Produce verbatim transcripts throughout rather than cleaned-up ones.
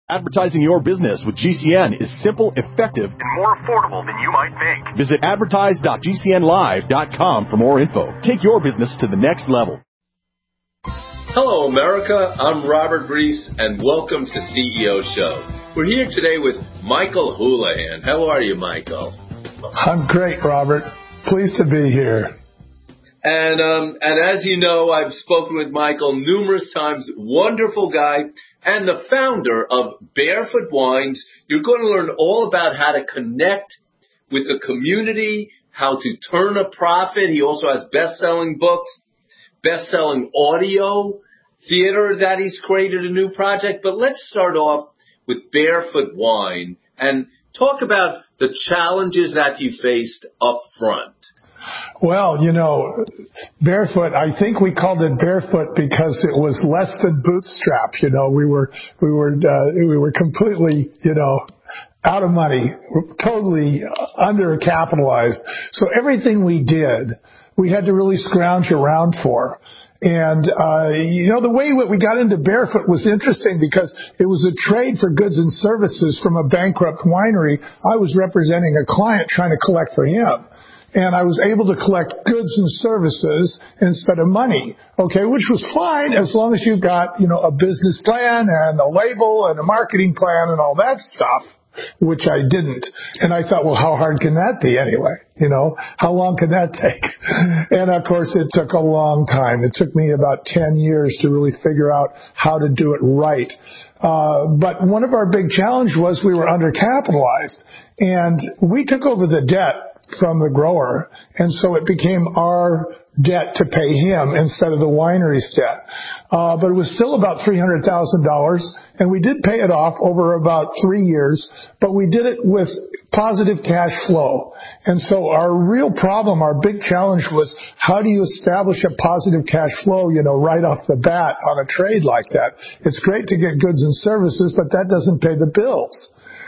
Advertising your business with G C N is simple, effective, and more affordable than you might think. Visit advertise dot g c n live dot com for more info. Take your business to the next level. Hello, America. I'm Robert Reese, and welcome to C E O Show. We're here today with Michael Houlihan. How are you, Michael? I'm great, Robert. Pleased to be here. And um, and as you know, I've spoken with Michael numerous times. Wonderful guy. And the founder of Barefoot Wines. You're going to learn all about how to connect with the community, how to turn a profit. He also has best-selling books, best-selling audio, theater that he's created, a new project. But let's start off with Barefoot Wine and talk about the challenges that you faced up front. Well, you know, Barefoot, I think we called it Barefoot because it was less than bootstrap. You know, we were, we were, uh, we were completely, you know, out of money, totally undercapitalized. So everything we did, we had to really scrounge around for. And, uh, you know, the way that we got into Barefoot was interesting because it was a trade for goods and services from a bankrupt winery. I was representing a client trying to collect for him. And I was able to collect goods and services instead of money, okay, which was fine as long as you got, you know, a business plan and a label and a marketing plan and all that stuff, which I didn't. And I thought, well, how hard can that be anyway? You know, how long can that take? And of course, it took a long time. It took me about ten years to really figure out how to do it right. Uh, but one of our big challenges was we were undercapitalized, and we took over the debt from the grower, and so it became our debt to pay him instead of the winery's debt. Uh, but it was still about three hundred thousand dollars, and we did pay it off over about three years, but we did it with positive cash flow. And so our real problem, our big challenge was, how do you establish a positive cash flow, you know, right off the bat on a trade like that? It's great to get goods and services, but that doesn't pay the bills.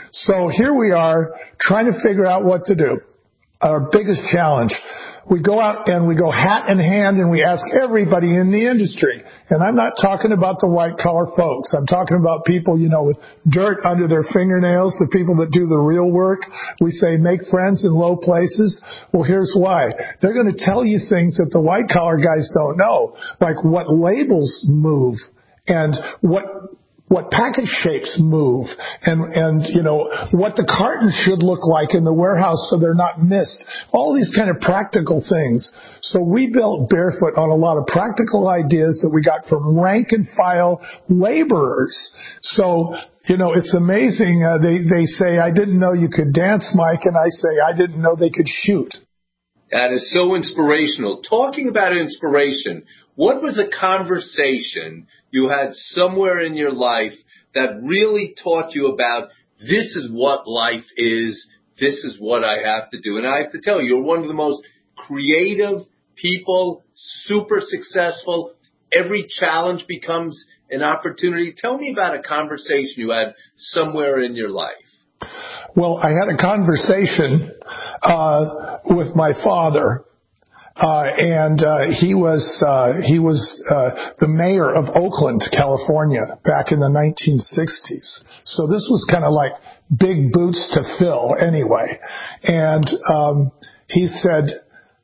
So here we are trying to figure out what to do. Our biggest challenge. We go out and we go hat in hand and we ask everybody in the industry. And I'm not talking about the white collar folks. I'm talking about people, you know, with dirt under their fingernails, the people that do the real work. We say make friends in low places. Well, here's why. They're going to tell you things that the white collar guys don't know, like what labels move and what what package shapes move, and, and, you know, what the cartons should look like in the warehouse so they're not missed. All these kind of practical things. So we built Barefoot on a lot of practical ideas that we got from rank and file laborers. So, you know, it's amazing. Uh, they, they say, I didn't know you could dance, Mike, and I say, I didn't know they could shoot. That is so inspirational. Talking about inspiration, what was a conversation you had somewhere in your life that really taught you about this is what life is, this is what I have to do? And I have to tell you, you're one of the most creative people, super successful. Every challenge becomes an opportunity. Tell me about a conversation you had somewhere in your life. Well, I had a conversation uh, with my father. Uh, and, uh, he was, uh, he was, uh, the mayor of Oakland, California back in the nineteen sixties. So this was kind of like big boots to fill anyway. And, um, he said,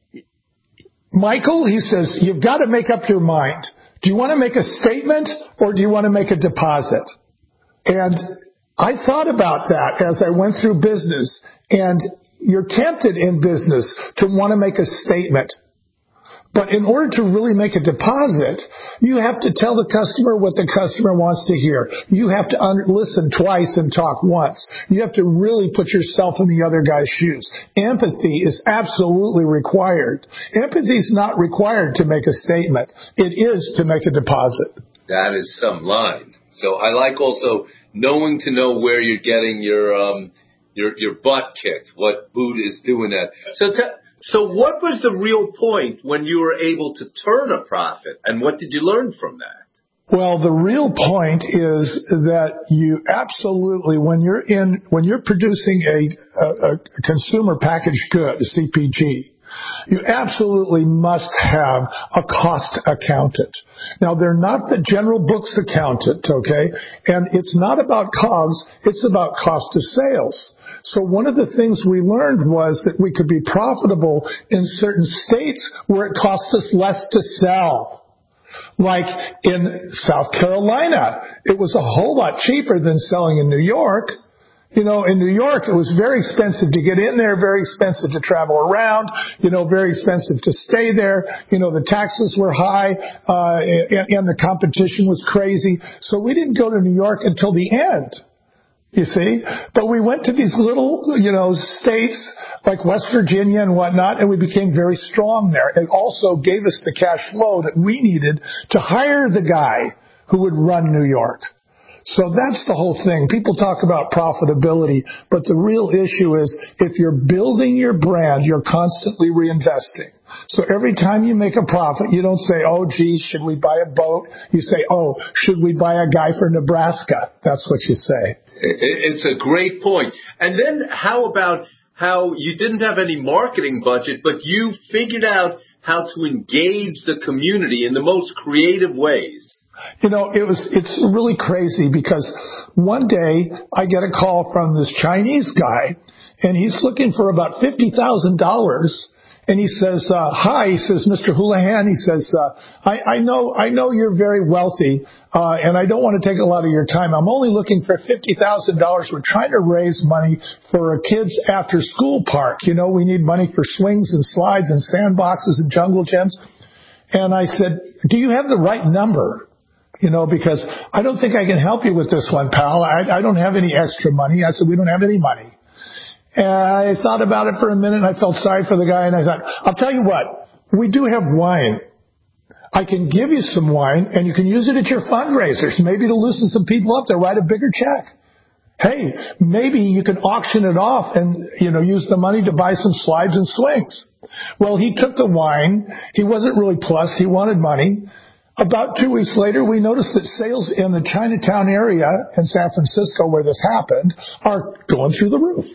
Michael, he says, you've got to make up your mind. Do you want to make a statement or do you want to make a deposit? And I thought about that as I went through business, and you're tempted in business to want to make a statement. But in order to really make a deposit, you have to tell the customer what the customer wants to hear. You have to un- listen twice and talk once. You have to really put yourself in the other guy's shoes. Empathy is absolutely required. Empathy is not required to make a statement. It is to make a deposit. That is some line. So I like also knowing to know where you're getting your um, your your butt kicked, what boot is doing that. So t- So what was the real point when you were able to turn a profit, and what did you learn from that? Well, the real point is that you absolutely, when you're in, when you're producing a, a, a consumer packaged good, a C P G, You absolutely must have a cost accountant. Now, they're not the general books accountant, okay? And it's not about COGS, it's about cost of sales. So one of the things we learned was that we could be profitable in certain states where it costs us less to sell. Like in South Carolina, it was a whole lot cheaper than selling in New York. You know, in New York, it was very expensive to get in there, very expensive to travel around, you know, very expensive to stay there. You know, the taxes were high, uh, and, and the competition was crazy. So we didn't go to New York until the end, you see. But we went to these little, you know, states like West Virginia and whatnot, and we became very strong there. It also gave us the cash flow that we needed to hire the guy who would run New York. So that's the whole thing. People talk about profitability, but the real issue is if you're building your brand, you're constantly reinvesting. So every time you make a profit, you don't say, oh, gee, should we buy a boat? You say, oh, should we buy a guy for Nebraska? That's what you say. It's a great point. And then how about how you didn't have any marketing budget, but you figured out how to engage the community in the most creative ways? You know, it was, it's really crazy because one day I get a call from this Chinese guy and he's looking for about fifty thousand dollars. And he says, uh, hi, he says, Mister Houlihan, he says, uh, I, I know, I know you're very wealthy, uh, and I don't want to take a lot of your time. I'm only looking for fifty thousand dollars. We're trying to raise money for a kids after school park. You know, we need money for swings and slides and sandboxes and jungle gyms. And I said, do you have the right number? You know, because I don't think I can help you with this one, pal. I, I don't have any extra money. I said, we don't have any money. And I thought about it for a minute, and I felt sorry for the guy, and I thought, I'll tell you what, we do have wine. I can give you some wine, and you can use it at your fundraisers. Maybe to loosen some people up to write a bigger check. Hey, maybe you can auction it off and, you know, use the money to buy some slides and swings. Well, he took the wine. He wasn't really plussed. He wanted money. About two weeks later, we noticed that sales in the Chinatown area in San Francisco where this happened are going through the roof.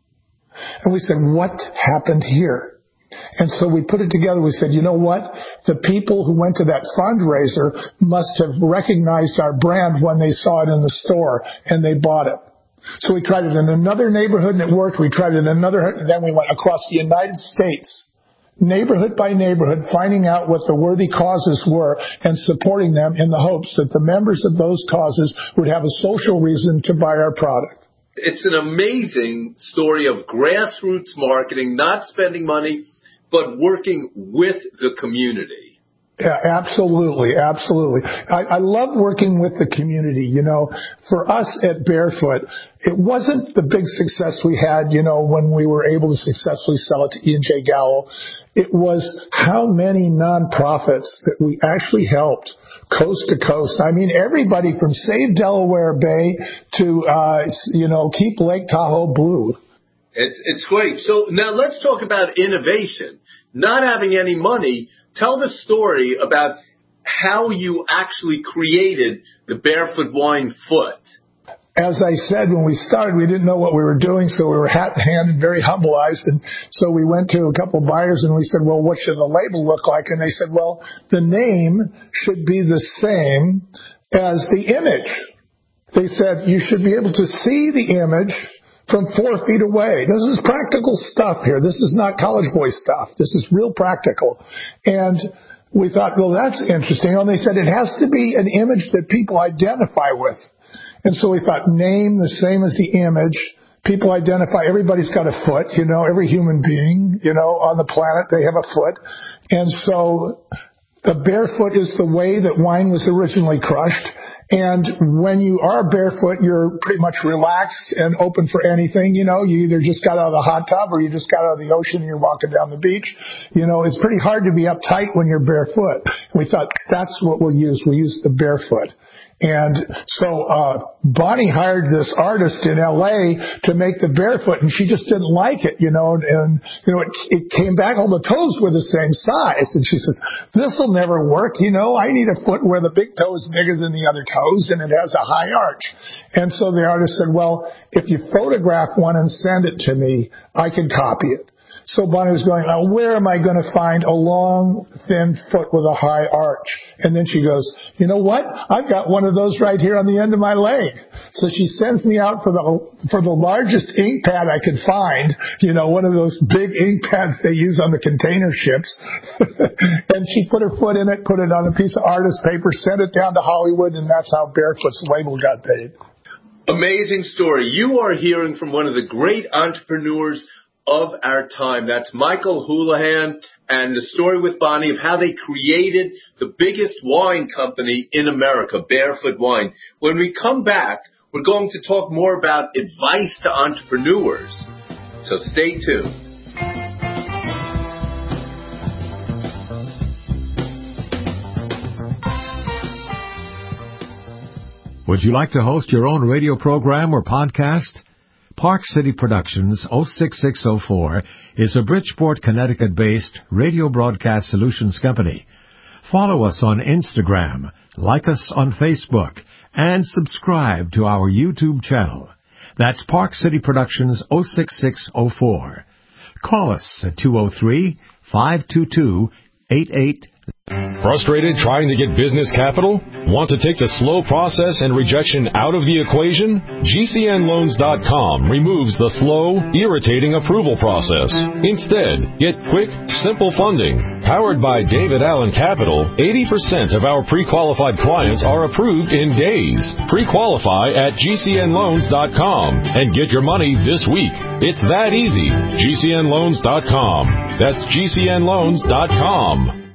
And we said, what happened here? And so we put it together. We said, you know what? The people who went to that fundraiser must have recognized our brand when they saw it in the store, and they bought it. So we tried it in another neighborhood, and it worked. We tried it in another, and then we went across the United States, neighborhood by neighborhood, finding out what the worthy causes were and supporting them in the hopes that the members of those causes would have a social reason to buy our product. It's an amazing story of grassroots marketing, not spending money, but working with the community. Yeah, absolutely, absolutely. I, I love working with the community. You know, for us at Barefoot, it wasn't the big success we had, you know, when we were able to successfully sell it to E and J Gallo. It was how many nonprofits that we actually helped coast to coast. I mean, everybody from Save Delaware Bay to, uh, you know, keep Lake Tahoe blue. It's, it's great. So now let's talk about innovation. Not having any money, tell the story about how you actually created the Barefoot Wine Foot. As I said, when we started, we didn't know what we were doing, so we were hat in hand and very humbleized. And so we went to a couple of buyers and we said, well, what should the label look like? And they said, well, the name should be the same as the image. They said, you should be able to see the image from four feet away. This is practical stuff here. This is not college boy stuff. This is real practical. And we thought, well, that's interesting. And they said it has to be an image that people identify with. And so we thought, name the same as the image. People identify, everybody's got a foot, you know, every human being, you know, on the planet, they have a foot. And so the barefoot is the way that wine was originally crushed. And when you are barefoot, you're pretty much relaxed and open for anything. You know, you either just got out of the hot tub or you just got out of the ocean and you're walking down the beach. You know, it's pretty hard to be uptight when you're barefoot. And we thought that's what we'll use. We'll use the barefoot. And so uh Bonnie hired this artist in L A to make the barefoot, and she just didn't like it, you know, and, and you know, it, it came back, all the toes were the same size. And she says, this'll never work, you know, I need a foot where the big toe is bigger than the other toes and it has a high arch. And so the artist said, well, if you photograph one and send it to me, I can copy it. So Bonnie was going, oh, where am I going to find a long, thin foot with a high arch? And then she goes, you know what? I've got one of those right here on the end of my leg. So she sends me out for the for the largest ink pad I could find, you know, one of those big ink pads they use on the container ships. And she put her foot in it, put it on a piece of artist paper, sent it down to Hollywood, and that's how Barefoot's label got paid. Amazing story. You are hearing from one of the great entrepreneurs of our time. That's Michael Houlihan, and the story with Bonnie of how they created the biggest wine company in America, Barefoot Wine. When we come back, we're going to talk more about advice to entrepreneurs. So stay tuned. Would you like to host your own radio program or podcast? Park City Productions oh six six oh four is a Bridgeport, Connecticut-based radio broadcast solutions company. Follow us on Instagram, like us on Facebook, and subscribe to our YouTube channel. That's Park City Productions oh six six oh four. Call us at two oh three, five two two, eight eight. Frustrated trying to get business capital? Want to take the slow process and rejection out of the equation? G C N loans dot com removes the slow, irritating approval process. Instead, get quick, simple funding. Powered by David Allen Capital, eighty percent of our pre-qualified clients are approved in days. Pre-qualify at G C N loans dot com and get your money this week. It's that easy. G C N loans dot com. That's G C N loans dot com.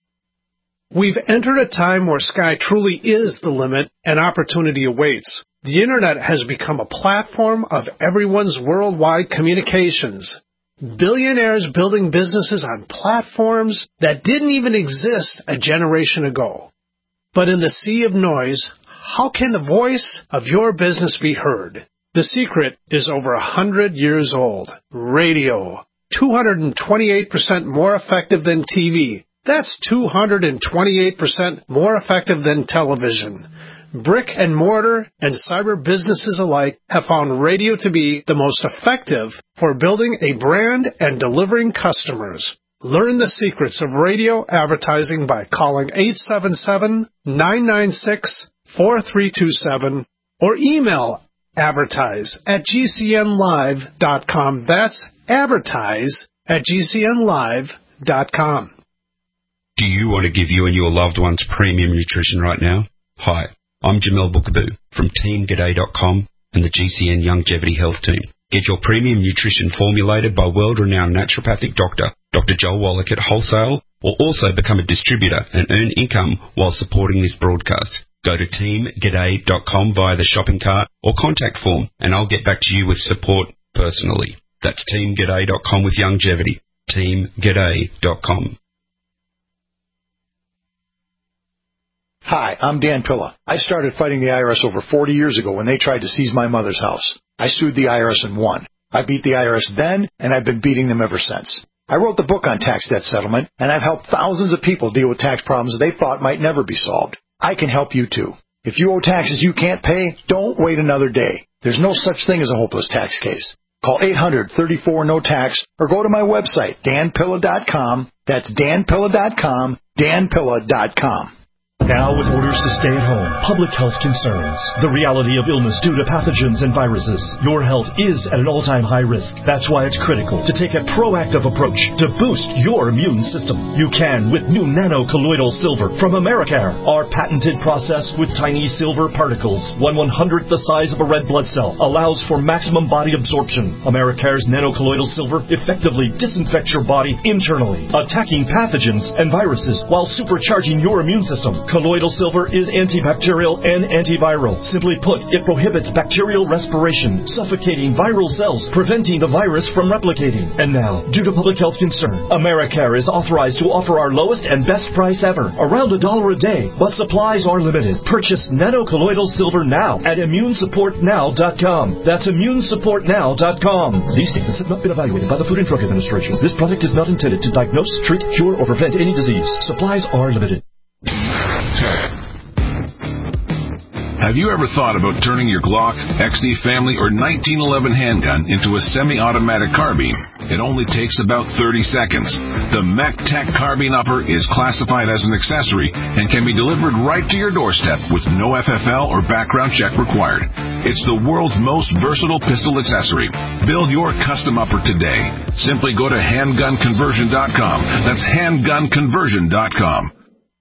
We've entered a time where sky truly is the limit and opportunity awaits. The Internet has become a platform of everyone's worldwide communications. Billionaires building businesses on platforms that didn't even exist a generation ago. But in the sea of noise, how can the voice of your business be heard? The secret is over a hundred years old. Radio. two hundred twenty-eight percent more effective than T V. That's two hundred twenty-eight percent more effective than television. Brick and mortar and cyber businesses alike have found radio to be the most effective for building a brand and delivering customers. Learn the secrets of radio advertising by calling eight seven seven, nine nine six, four three two seven or email advertise at G C N live dot com. That's advertise at G C N live dot com. Do you want to give you and your loved ones premium nutrition right now? Hi, I'm Jamel Bookaboo from team g'day dot com and the G C N Longevity Health Team. Get your premium nutrition formulated by world-renowned naturopathic doctor, Doctor Joel Wallach at wholesale, or also become a distributor and earn income while supporting this broadcast. Go to team g'day dot com via the shopping cart or contact form, and I'll get back to you with support personally. That's team g'day dot com with longevity. team g'day dot com. Hi, I'm Dan Pilla. I started fighting the I R S over forty years ago when they tried to seize my mother's house. I sued the I R S and won. I beat the I R S then, and I've been beating them ever since. I wrote the book on tax debt settlement, and I've helped thousands of people deal with tax problems they thought might never be solved. I can help you too. If you owe taxes you can't pay, don't wait another day. There's no such thing as a hopeless tax case. Call eight hundred, thirty-four, no tax or go to my website, dan pilla dot com. That's dan pilla dot com, dan pilla dot com. Now, with orders to stay at home, public health concerns, the reality of illness due to pathogens and viruses, your health is at an all-time high risk. That's why it's critical to take a proactive approach to boost your immune system. You can with new nano-colloidal silver from Americare. Our patented process with tiny silver particles, one one-hundredth the size of a red blood cell, allows for maximum body absorption. Americare's nano-colloidal silver effectively disinfects your body internally, attacking pathogens and viruses while supercharging your immune system. Colloidal silver is antibacterial and antiviral. Simply put, it prohibits bacterial respiration, suffocating viral cells, preventing the virus from replicating. And now, due to public health concern, Americare is authorized to offer our lowest and best price ever, around a dollar a day, but supplies are limited. Purchase nano-colloidal silver now at immune support now dot com. That's immune support now dot com. These statements have not been evaluated by the Food and Drug Administration. This product is not intended to diagnose, treat, cure, or prevent any disease. Supplies are limited. Have you ever thought about turning your Glock, X D Family, or nineteen eleven handgun into a semi-automatic carbine? It only takes about thirty seconds. The MECTEC carbine upper is classified as an accessory and can be delivered right to your doorstep with no F F L or background check required. It's the world's most versatile pistol accessory. Build your custom upper today. Simply go to handgun conversion dot com. That's handgun conversion dot com.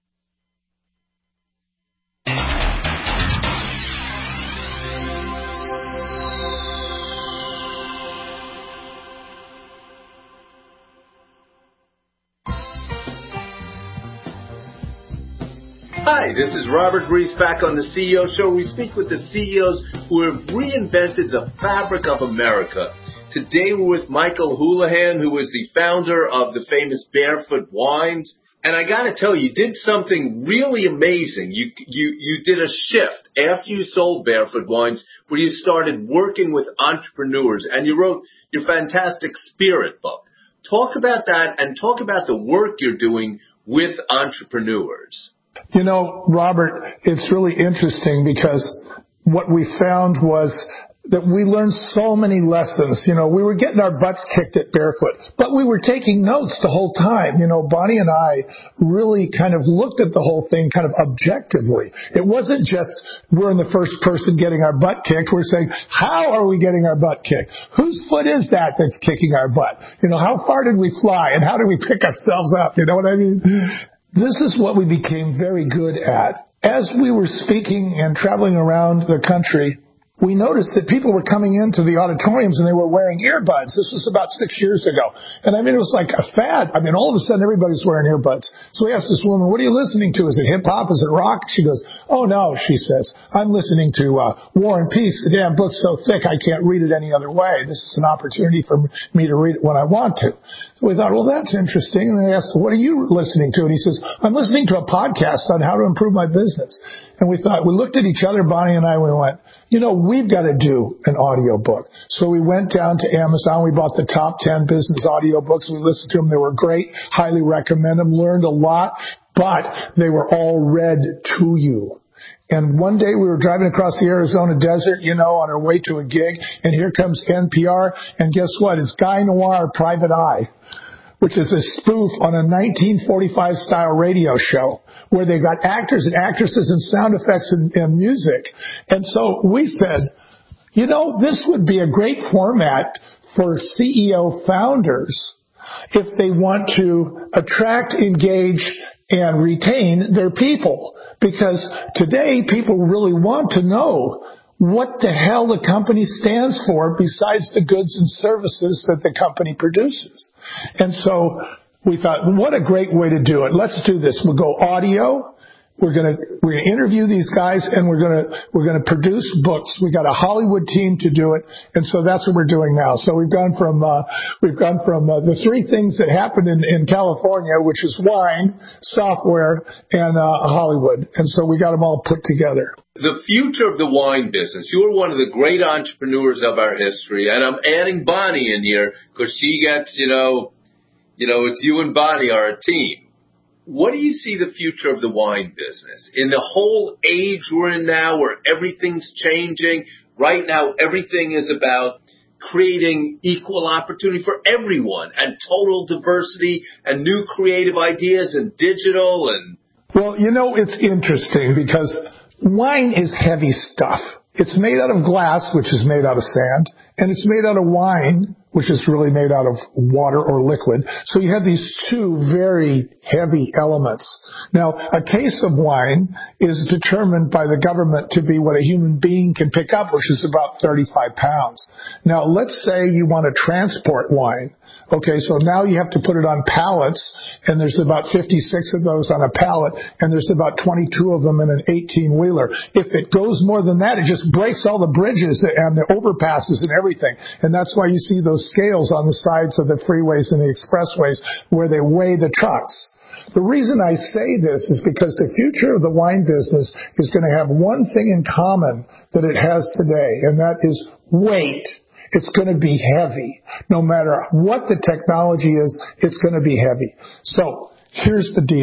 Hi, this is Robert Reese back on the C E O Show. We speak with the C E Os who have reinvented the fabric of America. Today we're with Michael Houlihan, who is the founder of the famous Barefoot Wines. And I got to tell you, you did something really amazing. You, you, you did a shift after you sold Barefoot Wines where you started working with entrepreneurs and you wrote your fantastic Spirit book. Talk about that and talk about the work you're doing with entrepreneurs. You know, Robert, it's really interesting because what we found was that we learned so many lessons. You know, we were getting our butts kicked at Barefoot, but we were taking notes the whole time. You know, Bonnie and I really kind of looked at the whole thing kind of objectively. It wasn't just we're in the first person getting our butt kicked. We're saying, how are we getting our butt kicked? Whose foot is that that's kicking our butt? You know, how far did we fly and how did we pick ourselves up? You know what I mean? This is what we became very good at. As we were speaking and traveling around the country, we noticed that people were coming into the auditoriums and they were wearing earbuds. This was about six years ago. And I mean, it was like a fad. I mean, all of a sudden everybody's wearing earbuds. So we asked this woman, what are you listening to? Is it hip hop? Is it rock? She goes, oh no, she says, I'm listening to uh, War and Peace. The damn book's so thick I can't read it any other way. This is an opportunity for me to read it when I want to. So we thought, well, that's interesting. And I asked, what are you listening to? And he says, I'm listening to a podcast on how to improve my business. And we thought, we looked at each other, Bonnie and I, and we went, you know, we've got to do an audio book. So we went down to Amazon. We bought the top ten business audio books. We listened to them. They were great. Highly recommend them. Learned a lot, but they were all read to you. And one day we were driving across the Arizona desert, you know, on our way to a gig, and here comes N P R, and guess what? It's Guy Noir Private Eye, which is a spoof on a nineteen forty-five style radio show where they've got actors and actresses and sound effects and, and music. And so we said, you know, this would be a great format for C E O founders if they want to attract, engage, and retain their people. Because today people really want to know what the hell the company stands for besides the goods and services that the company produces. And so we thought, what a great way to do it. Let's do this. We'll go audio. We're going to, we're going to interview these guys and we're going to, we're going to produce books. We got a Hollywood team to do it. And so that's what we're doing now. So we've gone from, uh, we've gone from, uh, the three things that happened in, in California, which is wine, software, and, uh, Hollywood. And so we got them all put together. The future of the wine business. You are one of the great entrepreneurs of our history. And I'm adding Bonnie in here because she gets, you know, you know, it's you and Bonnie are a team. What do you see the future of the wine business? In the whole age we're in now where everything's changing, right now everything is about creating equal opportunity for everyone and total diversity and new creative ideas and digital and... Well, you know, it's interesting because wine is heavy stuff. It's made out of glass, which is made out of sand, and it's made out of wine, which is really made out of water or liquid. So you have these two very heavy elements. Now, a case of wine is determined by the government to be what a human being can pick up, which is about thirty-five pounds. Now, let's say you want to transport wine. Okay, so now you have to put it on pallets, and there's about fifty-six of those on a pallet, and there's about twenty-two of them in an eighteen-wheeler. If it goes more than that, it just breaks all the bridges and the overpasses and everything. And that's why you see those scales on the sides of the freeways and the expressways where they weigh the trucks. The reason I say this is because the future of the wine business is going to have one thing in common that it has today, and that is weight. It's going to be heavy. No matter what the technology is, it's going to be heavy. So here's the deal.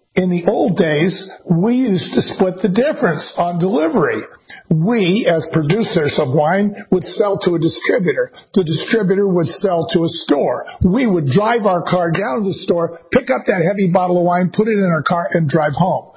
In the old days, we used to split the difference on delivery. We, as producers of wine, would sell to a distributor. The distributor would sell to a store. We would drive our car down to the store, pick up that heavy bottle of wine, put it in our car, and drive home.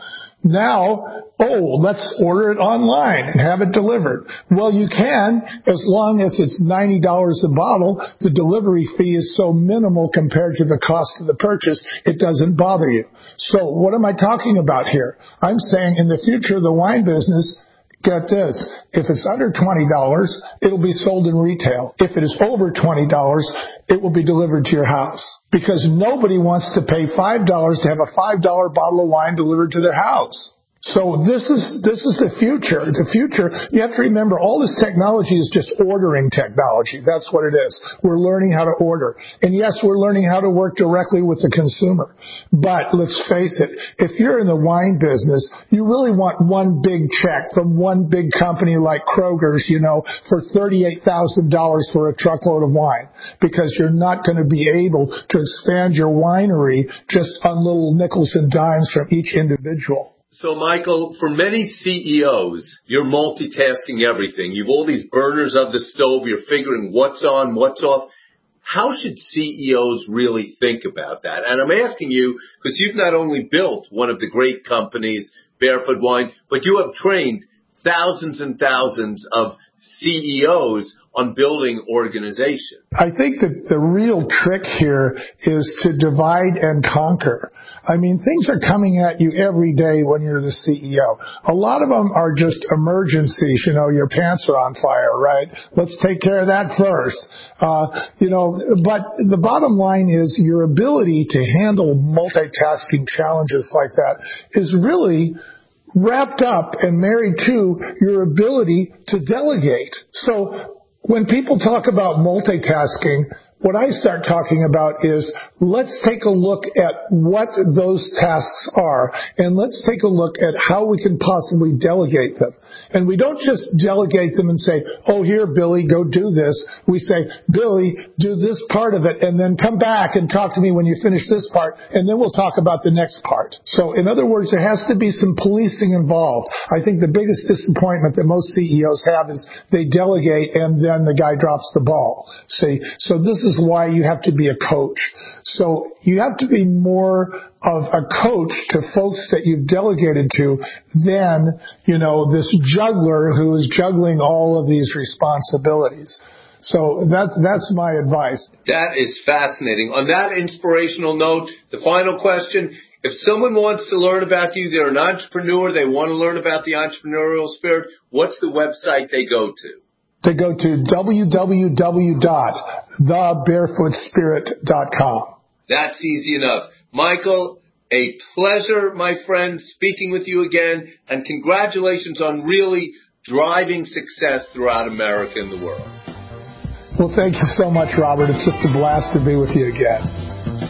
Now, oh, let's order it online and have it delivered. Well, you can, as long as it's ninety dollars a bottle. The delivery fee is so minimal compared to the cost of the purchase, it doesn't bother you. So what am I talking about here? I'm saying in the future of the wine business, get this, if it's under twenty dollars, it'll be sold in retail. If it is over twenty dollars, it will be delivered to your house. Because nobody wants to pay five dollars to have a five dollar bottle of wine delivered to their house. So this is this is the future. The future, you have to remember, all this technology is just ordering technology. That's what it is. We're learning how to order. And yes, we're learning how to work directly with the consumer. But let's face it, if you're in the wine business, you really want one big check from one big company like Kroger's, you know, for thirty-eight thousand dollars for a truckload of wine. Because you're not going to be able to expand your winery just on little nickels and dimes from each individual. So, Michael, for many C E Os, you're multitasking everything. You've all these burners of the stove. You're figuring what's on, what's off. How should C E Os really think about that? And I'm asking you because you've not only built one of the great companies, Barefoot Wine, but you have trained thousands and thousands of C E Os on building organizations. I think that the real trick here is to divide and conquer. I mean, things are coming at you every day when you're the C E O. A lot of them are just emergencies. You know, your pants are on fire, right? Let's take care of that first. Uh, you know, but the bottom line is your ability to handle multitasking challenges like that is really wrapped up and married to your ability to delegate. So when people talk about multitasking, what I start talking about is let's take a look at what those tasks are, and let's take a look at how we can possibly delegate them. And we don't just delegate them and say, oh, here, Billy, go do this. We say, Billy, do this part of it, and then come back and talk to me when you finish this part, and then we'll talk about the next part. So, in other words, there has to be some policing involved. I think the biggest disappointment that most C E Os have is they delegate, and then the guy drops the ball. See, so this is why you have to be a coach. So you have to be more of a coach to folks that you've delegated to than, you know, this juggler who is juggling all of these responsibilities. So that's that's my advice. That is fascinating. On that inspirational note, the final question, if someone wants to learn about you, they're an entrepreneur, they want to learn about the entrepreneurial spirit, what's the website they go to? To go to w w w dot the barefoot spirit dot com. That's easy enough. Michael, a pleasure, my friend, speaking with you again, and congratulations on really driving success throughout America and the world. Well, thank you so much, Robert. It's just a blast to be with you again.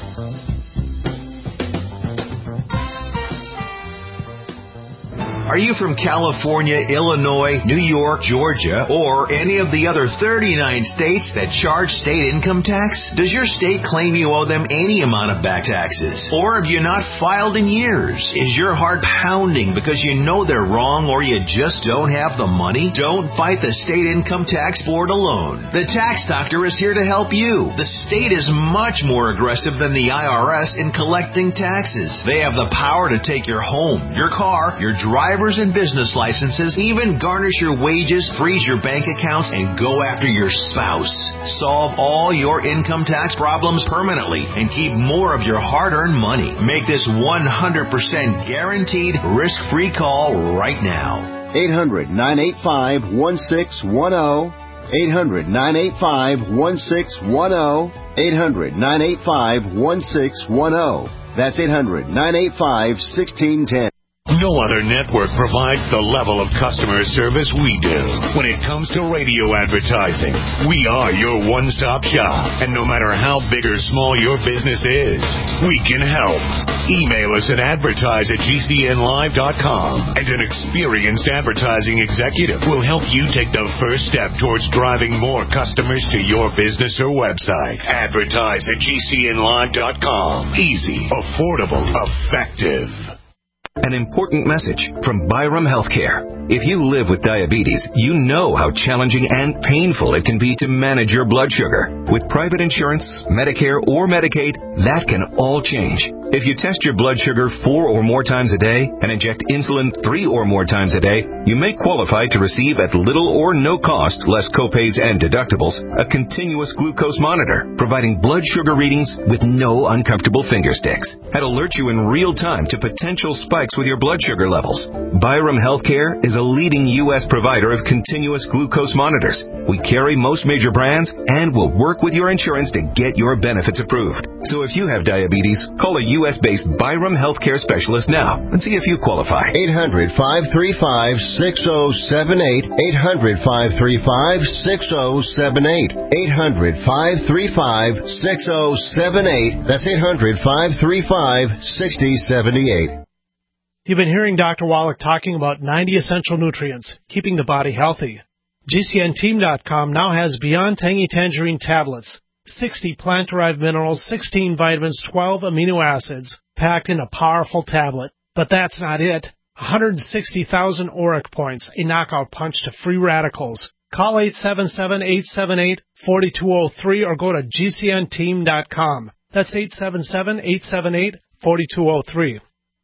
Are you from California, Illinois, New York, Georgia, or any of the other thirty-nine states that charge state income tax? Does your state claim you owe them any amount of back taxes? Or have you not filed in years? Is your heart pounding because you know they're wrong or you just don't have the money? Don't fight the state income tax board alone. The Tax Doctor is here to help you. The state is much more aggressive than the I R S in collecting taxes. They have the power to take your home, your car, your driver, and business licenses, even garnish your wages, freeze your bank accounts, and go after your spouse. Solve all your income tax problems permanently and keep more of your hard-earned money. Make this one hundred percent guaranteed risk-free call right now. eight hundred, nine eight five, one six one zero. eight hundred, nine eight five, one six one zero. eight hundred, nine eight five, one six one zero. That's eight hundred, nine eight five, one six one zero. No other network provides the level of customer service we do. When it comes to radio advertising, we are your one-stop shop. And no matter how big or small your business is, we can help. Email us at advertise at G C N live dot com, and an experienced advertising executive will help you take the first step towards driving more customers to your business or website. Advertise at G C N live dot com. Easy, affordable, effective. An important message from Byram Healthcare. If you live with diabetes, you know how challenging and painful it can be to manage your blood sugar. With private insurance, Medicare, or Medicaid, that can all change. If you test your blood sugar four or more times a day and inject insulin three or more times a day, you may qualify to receive at little or no cost, less copays and deductibles, a continuous glucose monitor, providing blood sugar readings with no uncomfortable finger sticks. And alert you in real time to potential spikes with your blood sugar levels. Byram Healthcare is a leading U S provider of continuous glucose monitors. We carry most major brands and will work with your insurance to get your benefits approved. So if you have diabetes, call a U S-based Byram Healthcare specialist now and see if you qualify. eight hundred, five three five, six oh seven eight. eight hundred, five three five, six oh seven eight. eight hundred, five three five, six oh seven eight. That's eight hundred, five three five, six oh seven eight. You've been hearing Doctor Wallach talking about ninety essential nutrients, keeping the body healthy. G C N team dot com now has Beyond Tangy Tangerine tablets, sixty plant-derived minerals, sixteen vitamins, twelve amino acids, packed in a powerful tablet. But that's not it. one hundred sixty thousand auric points, a knockout punch to free radicals. Call eight seven seven, eight seven eight, four two zero three or go to G C N team dot com. That's eight seven seven, eight seven eight, four two zero three.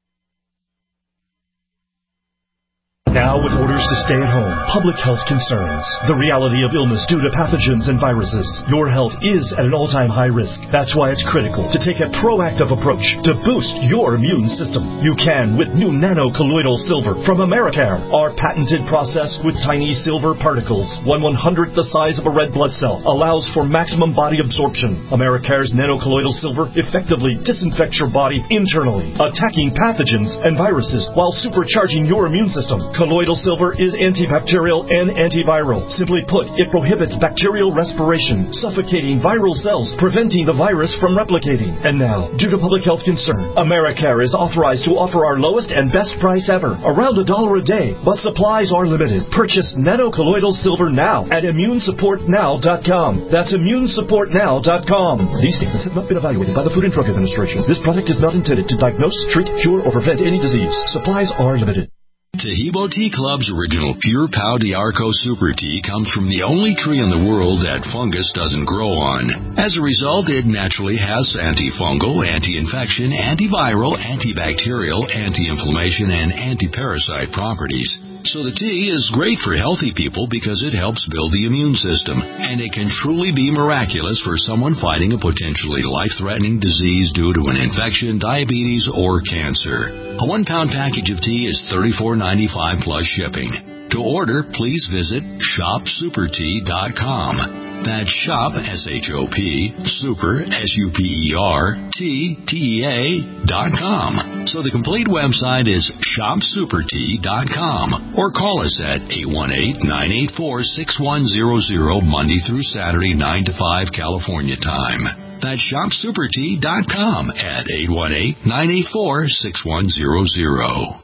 Now with orders to stay at home, public health concerns, the reality of illness due to pathogens and viruses, your health is at an all-time high risk. That's why it's critical to take a proactive approach to boost your immune system. You can with new nano-colloidal silver from Americare. Our patented process with tiny silver particles, one one-hundredth the size of a red blood cell, allows for maximum body absorption. Americare's nano-colloidal silver effectively disinfects your body internally, attacking pathogens and viruses while supercharging your immune system. Colloidal silver is antibacterial and antiviral. Simply put, it prohibits bacterial respiration, suffocating viral cells, preventing the virus from replicating. And now, due to public health concern, Americare is authorized to offer our lowest and best price ever, around a dollar a day, but supplies are limited. Purchase nano-colloidal silver now at immune support now dot com. That's immune support now dot com. These statements have not been evaluated by the Food and Drug Administration. This product is not intended to diagnose, treat, cure, or prevent any disease. Supplies are limited. Tahibo Tea Club's original Pure Pau d'Arco Super Tea comes from the only tree in the world that fungus doesn't grow on. As a result, it naturally has antifungal, anti-infection, antiviral, antibacterial, anti-inflammation, and anti-parasite properties. So the tea is great for healthy people because it helps build the immune system, and it can truly be miraculous for someone fighting a potentially life-threatening disease due to an infection, diabetes, or cancer. A one-pound package of tea is thirty-four ninety-five plus shipping. To order, please visit shop super tea dot com. That's shop, S H O P, super, S U P E R, T, T E A, dot com. So the complete website is shop super tea dot com. Or call us at eight one eight, nine eight four, six one zero zero, Monday through Saturday, nine to five, California time. That's shop super tea dot com at eight one eight, nine eight four, six one zero zero.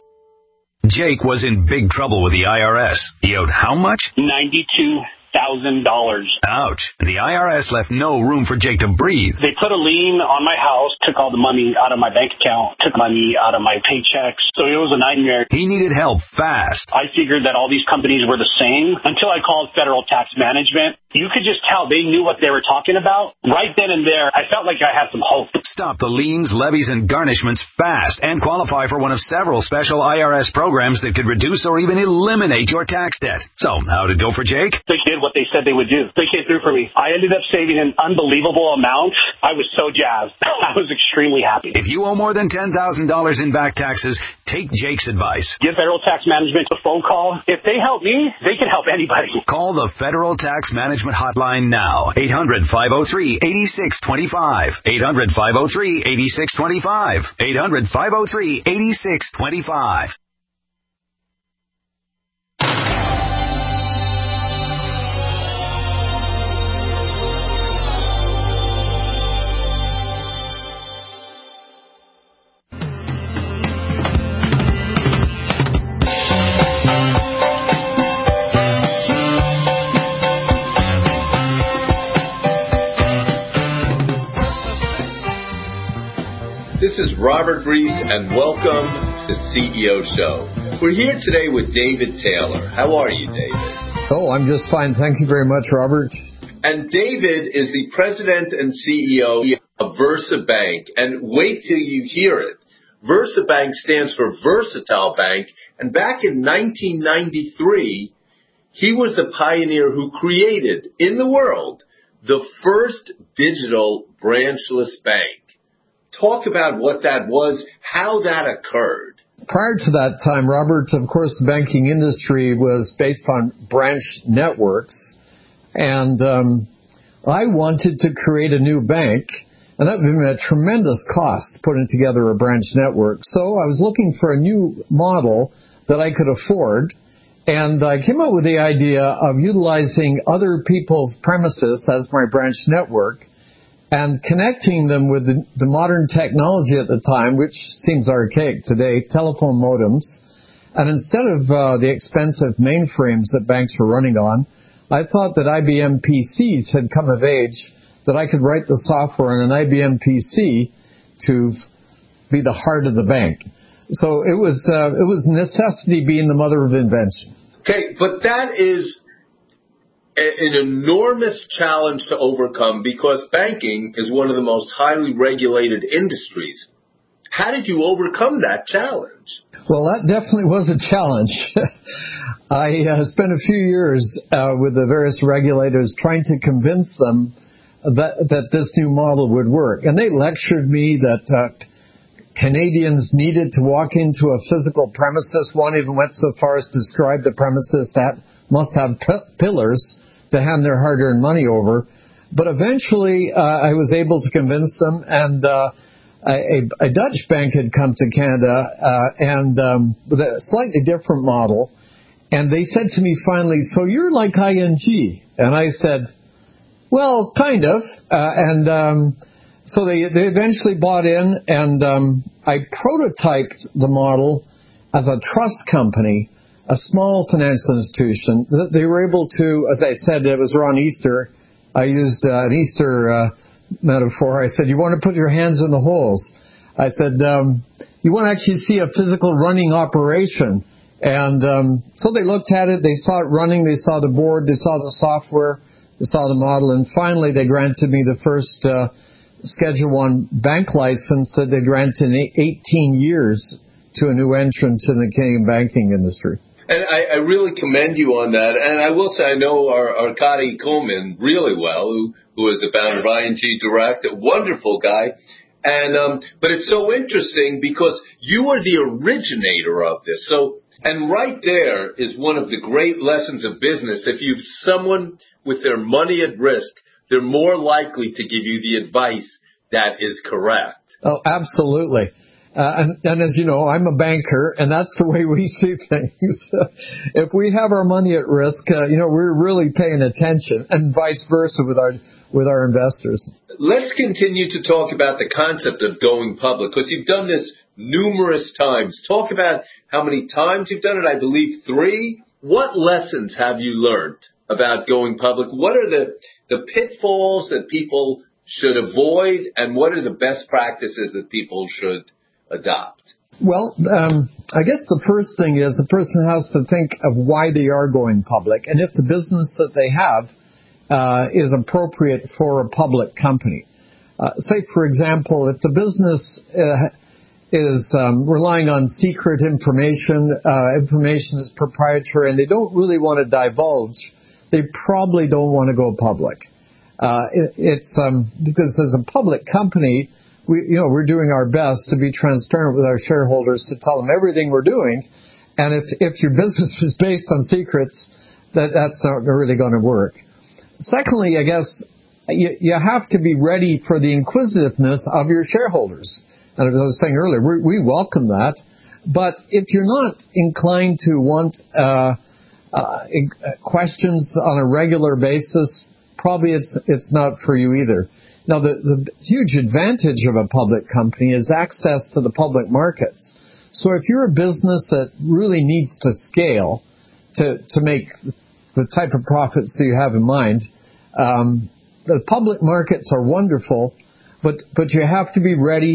Jake was in big trouble with the I R S. He owed how much? ninety-two thousand dollars. Ouch. The I R S left no room for Jake to breathe. They put a lien on my house, took all the money out of my bank account, took money out of my paychecks. So it was a nightmare. He needed help fast. I figured that all these companies were the same until I called Federal Tax Management. You could just tell they knew what they were talking about. Right then and there, I felt like I had some hope. Stop the liens, levies, and garnishments fast and qualify for one of several special I R S programs that could reduce or even eliminate your tax debt. So, how'd it go for Jake? They did what they said they would do. They came through for me. I ended up saving an unbelievable amount. I was so jazzed. I was extremely happy. If you owe more than ten thousand dollars in back taxes, take Jake's advice. Give Federal Tax Management a phone call. If they help me, they can help anybody. Call the Federal Tax Management Hotline now. eight hundred, five oh three, eight six two five. eight hundred, five oh three, eight six two five. eight hundred, five oh three, eight six two five. Robert Reese, and welcome to C E O Show. We're here today with David Taylor. How are you, David? Oh, I'm just fine. Thank you very much, Robert. And David is the president and C E O of VersaBank. And wait till you hear it. VersaBank stands for Versatile Bank. And back in nineteen ninety-three, he was the pioneer who created, in the world, the first digital branchless bank. Talk about what that was, how that occurred. Prior to that time, Robert, of course, the banking industry was based on branch networks. And um, I wanted to create a new bank, and that would have been a tremendous cost, putting together a branch network. So I was looking for a new model that I could afford, and I came up with the idea of utilizing other people's premises as my branch network and connecting them with the, the modern technology at the time, which seems archaic today, telephone modems. And instead of uh, the expensive mainframes that banks were running on, I thought that I B M P Cs had come of age, that I could write the software on an I B M P C to be the heart of the bank. So it was uh, it was necessity being the mother of invention. Okay, but that is a, an enormous challenge to overcome because banking is one of the most highly regulated industries. How did you overcome that challenge? Well, that definitely was a challenge. I uh, spent a few years uh, with the various regulators trying to convince them that that this new model would work. And they lectured me that uh, Canadians needed to walk into a physical premises. One even went so far as to describe the premises that must have p- pillars to hand their hard-earned money over. But eventually uh, I was able to convince them, and uh, a, a Dutch bank had come to Canada uh, and um, with a slightly different model. And they said to me finally, so you're like I N G. And I said, well, kind of. Uh, and um, so they, they eventually bought in, and um, I prototyped the model as a trust company, a small financial institution. They were able to, as I said, it was around Easter. I used uh, an Easter uh, metaphor. I said, you want to put your hands in the holes. I said, um, you want to actually see a physical running operation. And um, so they looked at it, they saw it running, they saw the board, they saw the software, they saw the model, and finally they granted me the first uh, Schedule One bank license that they granted in eighteen years to a new entrant in the Canadian banking industry. And I, I really commend you on that. And I will say I know our Arkady Coleman really well, who, who is the founder of I N G Direct, a wonderful guy. And um, but it's so interesting because you are the originator of this. So. And right there is one of the great lessons of business. If you've someone with their money at risk, they're more likely to give you the advice that is correct. Oh, absolutely. Uh, and, and as you know, I'm a banker, and that's the way we see things. If we have our money at risk, uh, you know, we're really paying attention, and vice versa with our with our investors. Let's continue to talk about the concept of going public, because you've done this numerous times. Talk about how many times you've done it. I believe three. What lessons have you learned about going public? What are the, the pitfalls that people should avoid, and what are the best practices that people should adopt? Well, um, I guess the first thing is the person has to think of why they are going public, and if the business that they have uh, is appropriate for a public company. Uh, say, for example, if the business uh, is um, relying on secret information, uh, information that's proprietary, and they don't really want to divulge, they probably don't want to go public. Uh, it, it's um, because as a public company, we, you know, we're doing our best to be transparent with our shareholders, to tell them everything we're doing. And if if your business is based on secrets, that that's not really going to work. Secondly, I guess you, you have to be ready for the inquisitiveness of your shareholders. And as I was saying earlier, we, we welcome that. But if you're not inclined to want uh, uh, questions on a regular basis, probably it's it's not for you either. Now, the, the huge advantage of a public company is access to the public markets. So if you're a business that really needs to scale to, to make the type of profits that you have in mind, um, the public markets are wonderful, but, but you have to be ready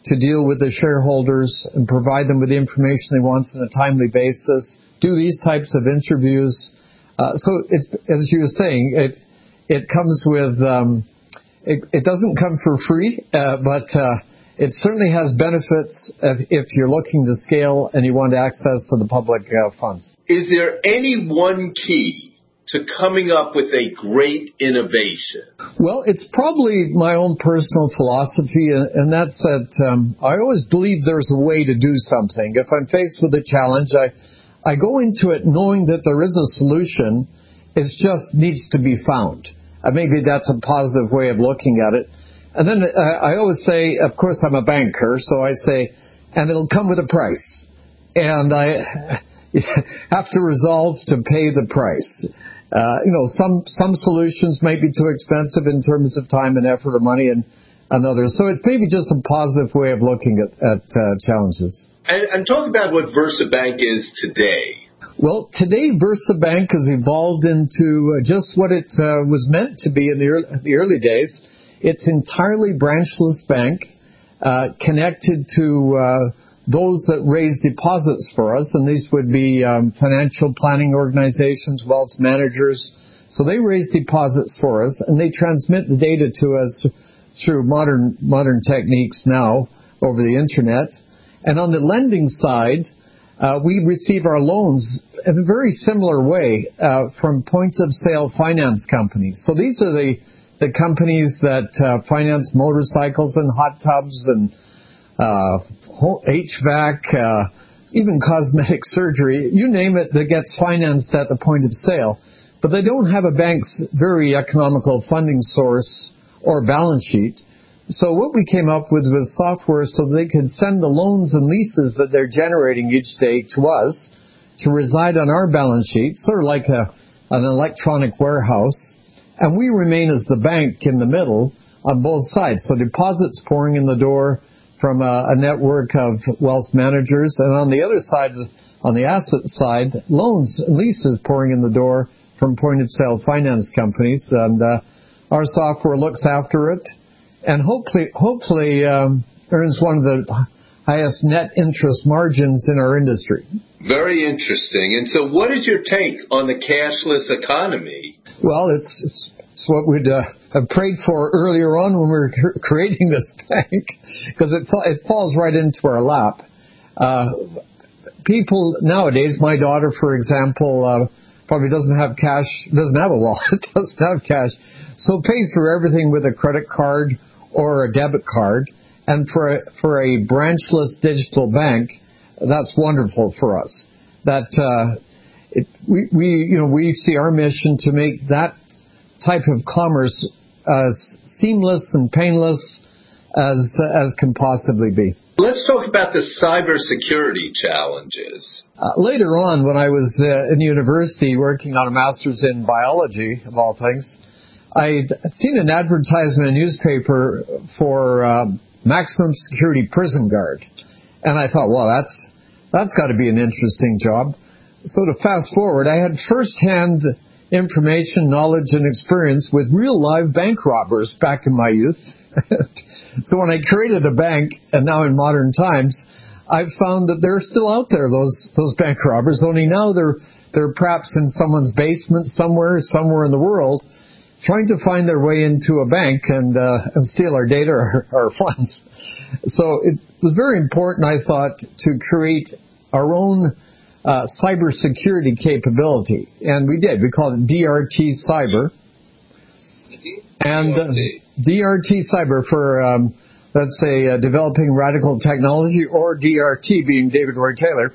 to deal with the shareholders and provide them with the information they want on a timely basis, do these types of interviews. Uh, so it's, as you were saying, it it comes with, um, it, it doesn't come for free, uh, but uh, it certainly has benefits if, if you're looking to scale and you want access to the public uh, funds. Is there any one key to coming up with a great innovation? Well, it's probably my own personal philosophy, and that's that um, I always believe there's a way to do something. If I'm faced with a challenge, I, I go into it knowing that there is a solution. It just needs to be found. Uh, maybe that's a positive way of looking at it. And then uh, I always say, of course, I'm a banker, so I say, and it'll come with a price. And I have to resolve to pay the price. Uh, you know, some, some solutions may be too expensive in terms of time and effort or money and, and others. So it's maybe just a positive way of looking at, at uh, challenges. And, and talk about what VersaBank is today. Well, today VersaBank has evolved into just what it uh, was meant to be in the early, the early days. It's entirely branchless bank, uh, connected to uh, those that raise deposits for us, and these would be um, financial planning organizations, wealth managers. So they raise deposits for us, and they transmit the data to us through modern modern techniques now over the internet. And on the lending side, uh, we receive our loans in a very similar way uh, from point-of-sale finance companies. So these are the, the companies that uh, finance motorcycles and hot tubs and uh, H V A C, uh, even cosmetic surgery, you name it, that gets financed at the point of sale. But they don't have a bank's very economical funding source or balance sheet. So what we came up with was software so they could send the loans and leases that they're generating each day to us to reside on our balance sheet, sort of like a, an electronic warehouse. And we remain as the bank in the middle on both sides. So deposits pouring in the door from a, a network of wealth managers, and on the other side, on the asset side, loans and leases pouring in the door from point-of-sale finance companies. And uh, our software looks after it, and hopefully, hopefully um, earns one of the highest net interest margins in our industry. Very interesting. And so, what is your take on the cashless economy? Well, it's it's, it's what we'd uh, have prayed for earlier on when we were cr- creating this bank, because it it falls right into our lap. Uh, people nowadays, my daughter, for example, uh, probably doesn't have cash, doesn't have a wallet, doesn't have cash, so pays for everything with a credit card or a debit card. And for a, for a branchless digital bank, that's wonderful for us. That uh, it, we we you know we see our mission to make that type of commerce as seamless and painless as as can possibly be. Let's talk about the cybersecurity challenges. Uh, later on, when I was uh, in university working on a master's in biology, of all things, I'd seen an advertisement in a newspaper for uh, maximum security prison guard. And I thought, well, that's that's got to be an interesting job. So to fast forward, I had first-hand information, knowledge, and experience with real live bank robbers back in my youth. So when I created a bank, and now in modern times, I've found that they're still out there, those those bank robbers, only now they're they're perhaps in someone's basement somewhere, somewhere in the world, trying to find their way into a bank and uh, and steal our data or our funds. So it was very important, I thought, to create our own uh, cybersecurity capability, and we did. We called it D R T Cyber, and uh, D R T Cyber for um, let's say uh, developing radical technology, or D R T being David Roy Taylor.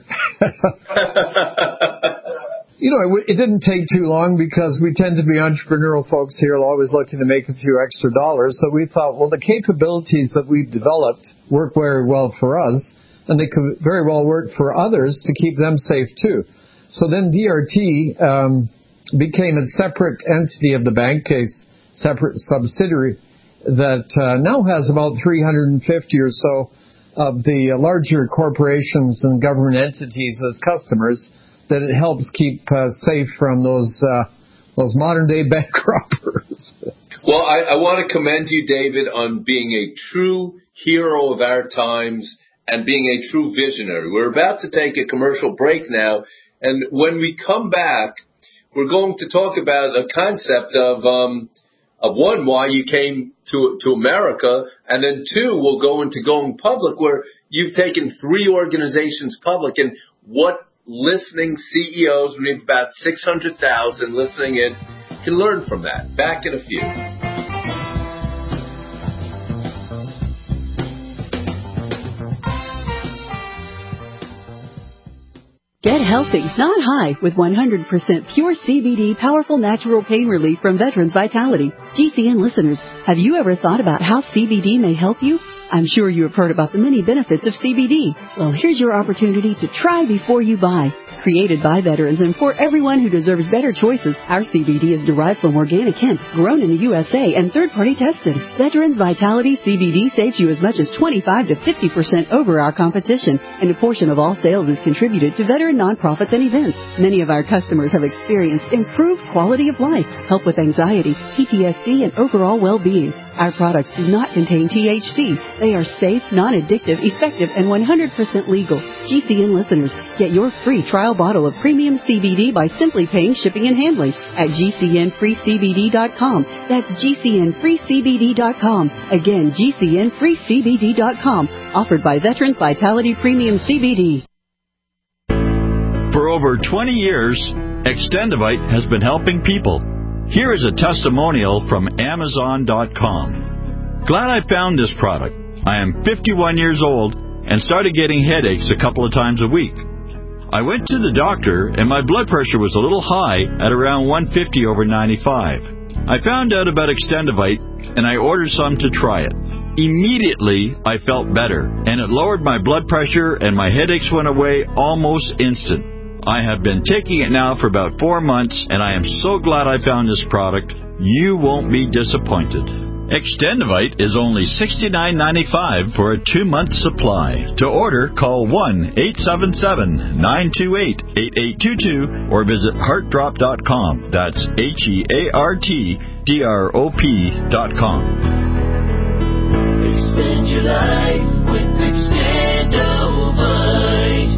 You know, it, it didn't take too long because we tend to be entrepreneurial folks here, always looking to make a few extra dollars. So we thought, well, the capabilities that we've developed work very well for us, and they could very well work for others to keep them safe too. So then D R T um, became a separate entity of the bank, a separate subsidiary that uh, now has about three hundred fifty or so of the larger corporations and government entities as customers, that it helps keep uh, safe from those uh, those modern-day bank robbers. Well, I, I want to commend you, David, on being a true hero of our times and being a true visionary. We're about to take a commercial break now, and when we come back, we're going to talk about a concept of, um, of one, why you came to to America, and then two, we'll go into going public, where you've taken three organizations public, and what listening C E Os, we have about six hundred thousand listening in, can learn from that. Back in a few. Get healthy, not high, with one hundred percent pure C B D powerful natural pain relief from Veterans Vitality. G C N listeners, have you ever thought about how C B D may help you? I'm sure you have heard about the many benefits of C B D. Well, here's your opportunity to try before you buy. Created by veterans and for everyone who deserves better choices, our C B D is derived from organic hemp, grown in the U S A, and third-party tested. Veterans Vitality C B D saves you as much as twenty-five to fifty percent over our competition, and a portion of all sales is contributed to veteran nonprofits and events. Many of our customers have experienced improved quality of life, help with anxiety, P T S D, and overall well-being. Our products do not contain T H C. They are safe, non-addictive, effective, and one hundred percent legal. G C N listeners, get your free trial bottle of premium C B D by simply paying shipping and handling at G C N free C B D dot com. That's G C N free C B D dot com. Again, G C N free C B D dot com. Offered by Veterans Vitality Premium C B D. For over twenty years, Extendivite has been helping people. Here is a testimonial from Amazon dot com. Glad I found this product. I am fifty-one years old and started getting headaches a couple of times a week. I went to the doctor and my blood pressure was a little high at around one fifty over ninety-five. I found out about Extendivite and I ordered some to try it. Immediately, I felt better and it lowered my blood pressure and my headaches went away almost instant. I have been taking it now for about four months, and I am so glad I found this product. You won't be disappointed. Extendivite is only sixty-nine ninety-five for a two-month supply. To order, call one eight seven seven, nine two eight, eight eight two two or visit heart drop dot com. That's H E A R T D R O P dot com. Extend your life with Extendivite.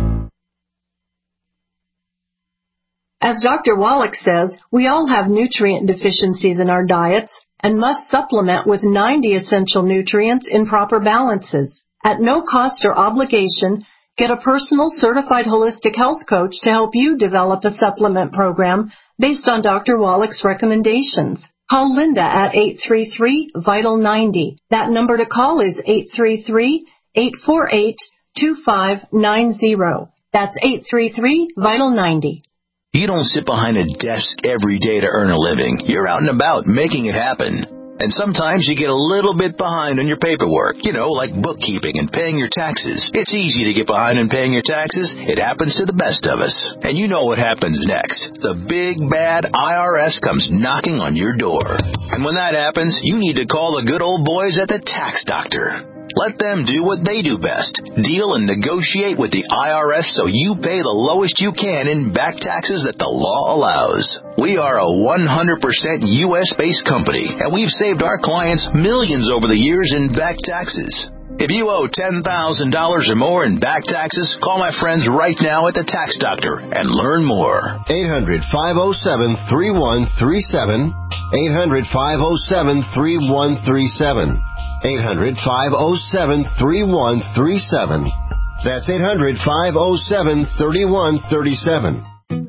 As Doctor Wallach says, we all have nutrient deficiencies in our diets and must supplement with ninety essential nutrients in proper balances. At no cost or obligation, get a personal certified holistic health coach to help you develop a supplement program based on Doctor Wallach's recommendations. Call Linda at eight three three, vital ninety. That number to call is eight three three, eight four eight, two five nine zero. That's eight three three, vital ninety. You don't sit behind a desk every day to earn a living. You're out and about making it happen. And sometimes you get a little bit behind on your paperwork, you know, like bookkeeping and paying your taxes. It's easy to get behind in paying your taxes. It happens to the best of us. And you know what happens next. The big, bad I R S comes knocking on your door. And when that happens, you need to call the good old boys at the Tax Doctor. Let them do what they do best. Deal and negotiate with the I R S so you pay the lowest you can in back taxes that the law allows. We are a one hundred percent U S-based company, and we've saved our clients millions over the years in back taxes. If you owe ten thousand dollars or more in back taxes, call my friends right now at the Tax Doctor and learn more. eight hundred, five oh seven, three one three seven. eight hundred, five oh seven, three one three seven. eight hundred, five oh seven, three one three seven. That's eight hundred, five oh seven, three one three seven.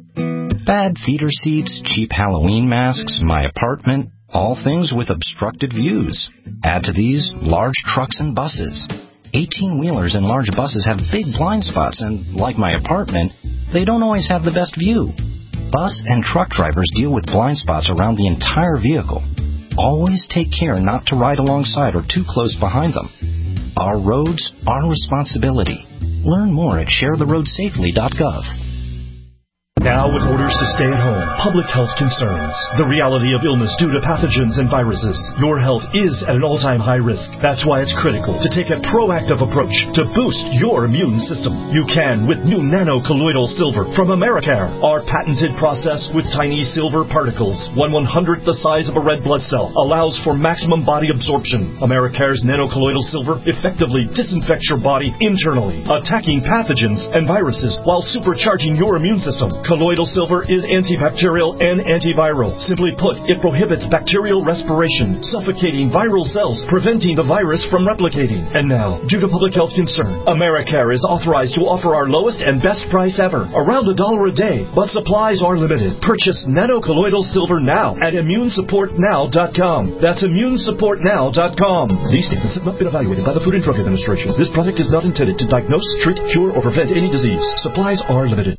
Bad theater seats, cheap Halloween masks, my apartment, all things with obstructed views. Add to these large trucks and buses. eighteen-wheelers and large buses have big blind spots, and like my apartment, they don't always have the best view. Bus and truck drivers deal with blind spots around the entire vehicle. Always take care not to ride alongside or too close behind them. Our roads, our responsibility. Learn more at share the road safely dot gov. Now with orders to stay at home, public health concerns, the reality of illness due to pathogens and viruses, your health is at an all-time high risk. That's why it's critical to take a proactive approach to boost your immune system. You can with new nano-colloidal silver from Americare. Our patented process with tiny silver particles, one one-hundredth the size of a red blood cell, allows for maximum body absorption. Americare's nano-colloidal silver effectively disinfects your body internally, attacking pathogens and viruses while supercharging your immune system. Colloidal silver is antibacterial and antiviral. Simply put, it prohibits bacterial respiration, suffocating viral cells, preventing the virus from replicating. And now, due to public health concern, Americare is authorized to offer our lowest and best price ever, around a dollar a day, but supplies are limited. Purchase nano-colloidal silver now at immune support now dot com. That's immune support now dot com. These statements have not been evaluated by the Food and Drug Administration. This product is not intended to diagnose, treat, cure, or prevent any disease. Supplies are limited.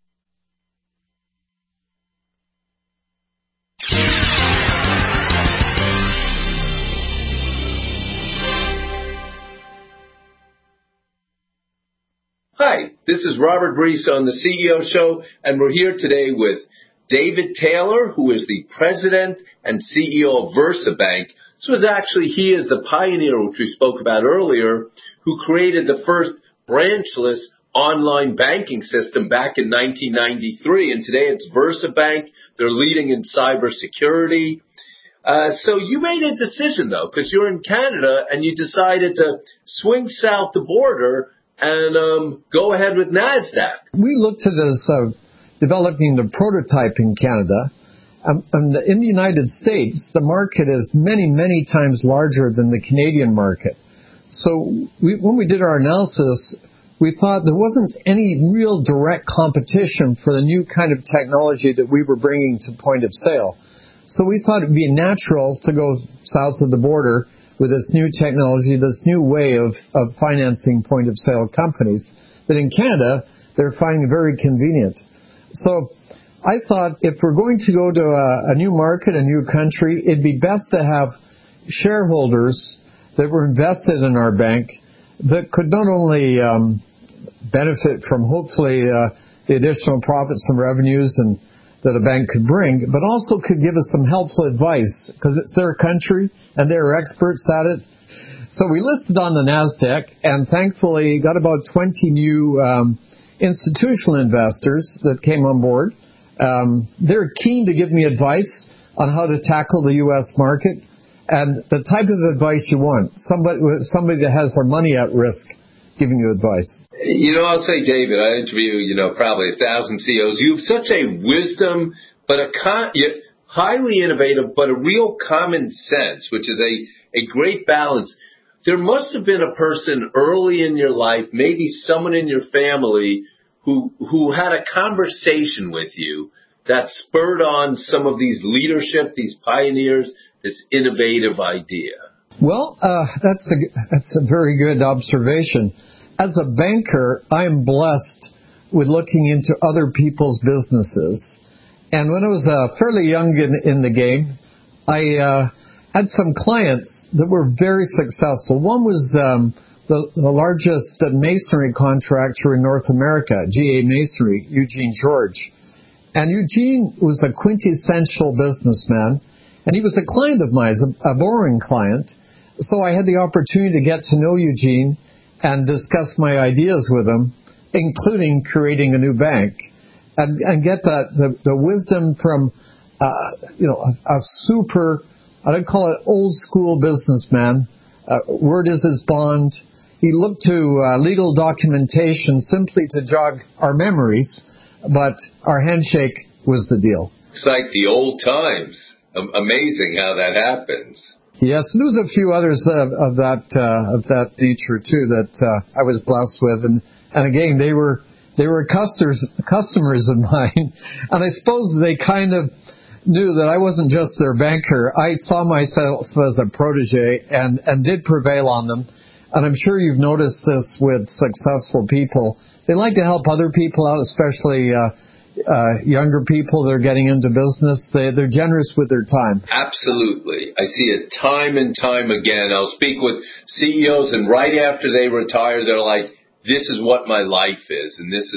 Hi, this is Robert Reese on the C E O Show, and we're here today with David Taylor, who is the president and C E O of VersaBank. This was actually, he is the pioneer, which we spoke about earlier, who created the first branchless online banking system back in nineteen ninety-three, and today it's VersaBank. They're leading in cybersecurity. Uh, so you made a decision, though, because you're in Canada, and you decided to swing south the border and um, go ahead with NASDAQ. We looked at it as uh, developing the prototype in Canada. Um, and in the United States, the market is many, many times larger than the Canadian market. So we, when we did our analysis, we thought there wasn't any real direct competition for the new kind of technology that we were bringing to point of sale. So we thought it would be natural to go south of the border with this new technology, this new way of, of financing point-of-sale companies that in Canada they're finding very convenient. So I thought if we're going to go to a, a new market, a new country, it'd be best to have shareholders that were invested in our bank that could not only um, benefit from hopefully uh, the additional profits and revenues and that a bank could bring, but also could give us some helpful advice because it's their country and they're experts at it. So we listed on the NASDAQ and thankfully got about twenty new um, institutional investors that came on board. Um, they're keen to give me advice on how to tackle the U S market and the type of advice you want. Somebody, somebody that has their money at risk giving you advice. You know, I'll say, David, I interview, you know, probably a thousand C E Os. You have such a wisdom, but a con- highly innovative, but a real common sense, which is a, a great balance. There must have been a person early in your life, maybe someone in your family, who who had a conversation with you that spurred on some of these leadership, these pioneers, this innovative idea. Well, uh, that's a, that's a very good observation. As a banker, I am blessed with looking into other people's businesses. And when I was uh, fairly young in, in the game, I uh, had some clients that were very successful. One was um, the, the largest masonry contractor in North America, G A Masonry, Eugene George. And Eugene was a quintessential businessman, and he was a client of mine, a, a borrowing client. So I had the opportunity to get to know Eugene and discuss my ideas with him, including creating a new bank, and, and get that the, the wisdom from uh, you know a, a super, I'd call it old school businessman. Uh, word is his bond. He looked to uh, legal documentation simply to jog our memories, but our handshake was the deal. It's like the old times. Amazing how that happens. Yes, and there was a few others of, of that uh, of that nature too that uh, I was blessed with, and and again they were they were customers customers of mine, and I suppose they kind of knew that I wasn't just their banker. I saw myself as a protege and and did prevail on them, and I'm sure you've noticed this with successful people. They like to help other people out, especially uh, uh, younger people that are getting into business. They, they're generous with their time. Absolutely. I see it time and time again. I'll speak with C E Os, and right after they retire, they're like, this is what my life is, and this is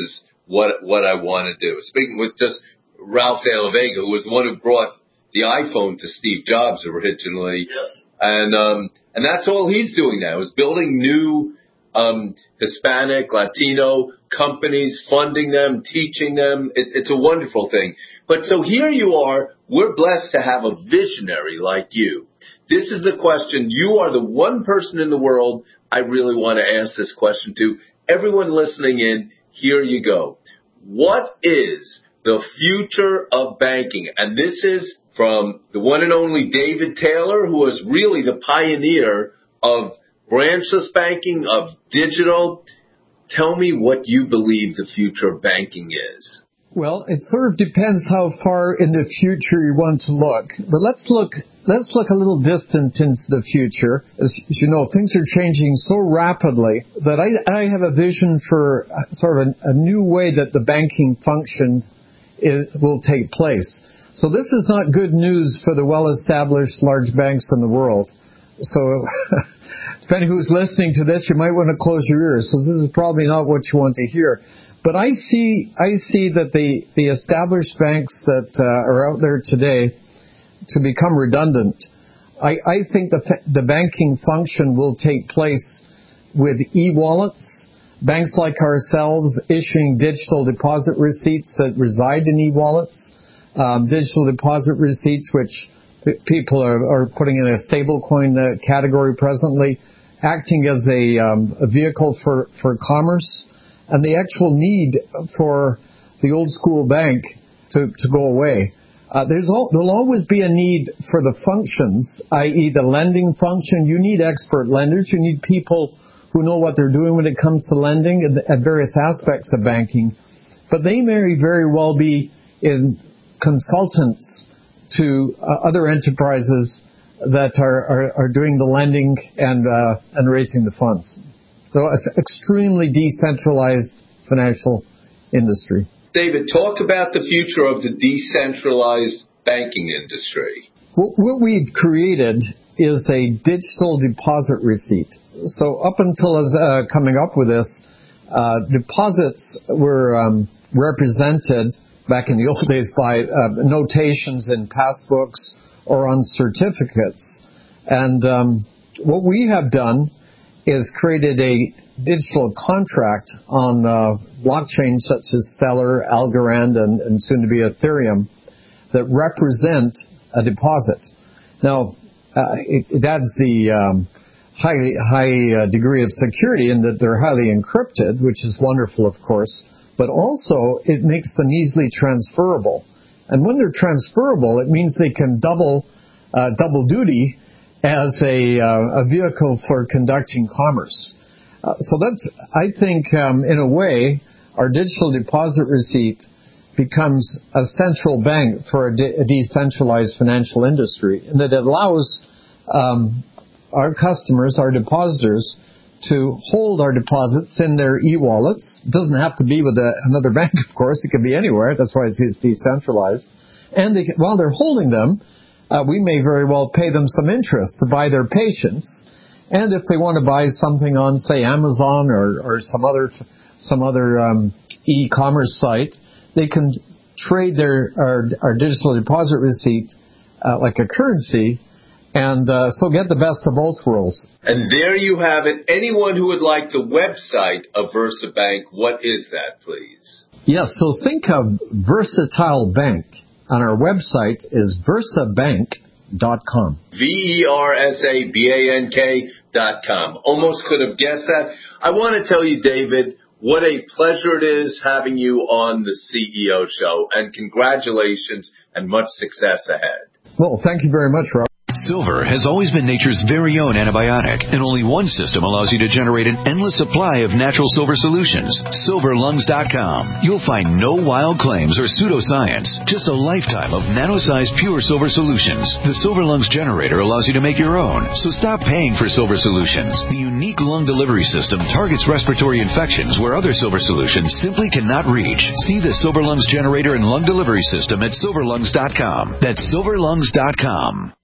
what what I want to do. Speaking with just Ralph De La Vega, who was the one who brought the iPhone to Steve Jobs originally. Yes. And um, and that's all he's doing now, is building new um, Hispanic, Latino companies, funding them, teaching them. It, it's a wonderful thing. But so here you are. We're blessed to have a visionary like you. This is the question. You are the one person in the world I really want to ask this question to. Everyone listening in, here you go. What is the future of banking? And this is from the one and only David Taylor, who was really the pioneer of branchless banking, of digital. Tell me what you believe the future of banking is. Well, it sort of depends how far in the future you want to look. But let's look let's look a little distant into the future. As you know, things are changing so rapidly that I, I have a vision for sort of a, a new way that the banking function is, will take place. So this is not good news for the well-established large banks in the world. So depending who's listening to this, you might want to close your ears. So this is probably not what you want to hear. But I see, I see that the, the established banks that uh, are out there today to become redundant. I, I think the, the banking function will take place with e-wallets, banks like ourselves issuing digital deposit receipts that reside in e-wallets, um, digital deposit receipts which people are, are putting in a stablecoin uh, category presently, acting as a, um, a vehicle for, for commerce. And the actual need for the old school bank to, to go away. Uh, there's all, there'll always be a need for the functions, that is the lending function. You need expert lenders. You need people who know what they're doing when it comes to lending at, at various aspects of banking. But they may very well be in consultants to uh, other enterprises that are, are, are doing the lending and, uh, and raising the funds. So it's an extremely decentralized financial industry. David, talk about the future of the decentralized banking industry. What, what we've created is a digital deposit receipt. So up until uh, coming up with this, uh, deposits were um, represented back in the old days by uh, notations in passbooks or on certificates. And um, what we have done is created a digital contract on uh, blockchains such as Stellar, Algorand, and, and soon to be Ethereum that represent a deposit. Now, uh, it, it adds the um, high, high uh, degree of security in that they're highly encrypted, which is wonderful, of course, but also it makes them easily transferable. And when they're transferable, it means they can double, uh, double duty as a, uh, a vehicle for conducting commerce. Uh, so that's, I think, um, in a way, our digital deposit receipt becomes a central bank for a, de- a decentralized financial industry, and that it allows um, our customers, our depositors, to hold our deposits in their e-wallets. It doesn't have to be with a, another bank, of course. It can be anywhere. That's why it's decentralized. And they can, while they're holding them, Uh, we may very well pay them some interest to buy their patience, and if they want to buy something on, say, Amazon or, or some other some other um, e-commerce site, they can trade their our, our digital deposit receipt uh, like a currency, and uh, so get the best of both worlds. And there you have it. Anyone who would like the website of VersaBank, what is that, please? Yes, so think of Versatile Bank. And our website is versa bank dot com. V E R S A B A N K dot com. Almost could have guessed that. I want to tell you, David, what a pleasure it is having you on the C E O Show. And congratulations and much success ahead. Well, thank you very much, Rob. Silver has always been nature's very own antibiotic, and only one system allows you to generate an endless supply of natural silver solutions. silver lungs dot com. You'll find no wild claims or pseudoscience, just a lifetime of nano-sized pure silver solutions. The Silver Lungs generator allows you to make your own, so stop paying for silver solutions. The unique lung delivery system targets respiratory infections where other silver solutions simply cannot reach. See the Silver Lungs generator and lung delivery system at silver lungs dot com. That's silver lungs dot com.